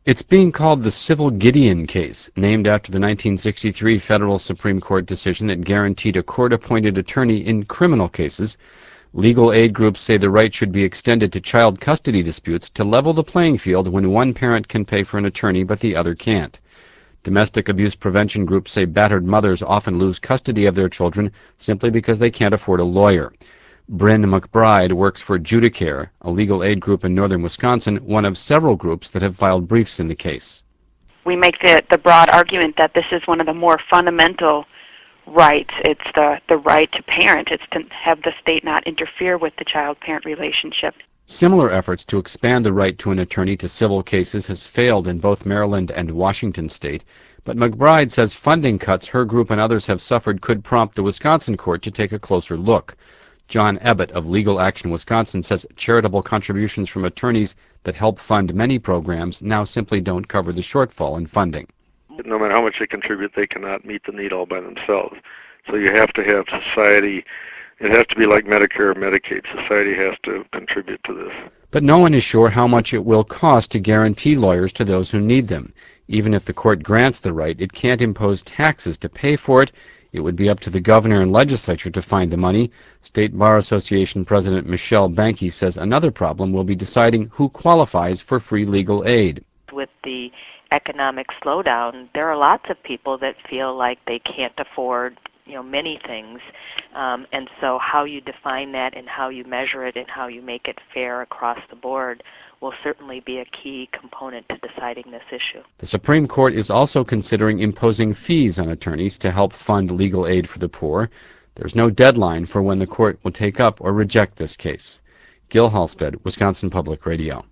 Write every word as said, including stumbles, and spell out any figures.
It's being called the Civil Gideon case, named after the nineteen sixty-three federal Supreme Court decision that guaranteed a court-appointed attorney in criminal cases. Legal aid groups say the right should be extended to child custody disputes to level the playing field when one parent can pay for an attorney but the other can't. Domestic abuse prevention groups say battered mothers often lose custody of their children simply because they can't afford a lawyer. Bryn McBride works for Judicare, a legal aid group in northern Wisconsin, one of several groups that have filed briefs in the case. We make the, the broad argument that this is one of the more fundamental rights. It's the, the right to parent. It's to have the state not interfere with the child-parent relationship. Similar efforts to expand the right to an attorney to civil cases has failed in both Maryland and Washington state, but McBride says funding cuts her group and others have suffered could prompt the Wisconsin court to take a closer look. John Ebbett of Legal Action Wisconsin says charitable contributions from attorneys that help fund many programs now simply don't cover the shortfall in funding. No matter how much they contribute, they cannot meet the need all by themselves. So you have to have society. It has to be like Medicare or Medicaid. Society has to contribute to this. But no one is sure how much it will cost to guarantee lawyers to those who need them. Even if the court grants the right, it can't impose taxes to pay for it. It would be up to the governor and legislature to find the money. State Bar Association President Michelle Banky says another problem will be deciding who qualifies for free legal aid. With the economic slowdown, there are lots of people that feel like they can't afford, you know, many things. Um, and so how you define that and how you measure it and how you make it fair across the board will certainly be a key component to deciding this issue. The Supreme Court is also considering imposing fees on attorneys to help fund legal aid for the poor. There's no deadline for when the court will take up or reject this case. Gil Halstead, Wisconsin Public Radio.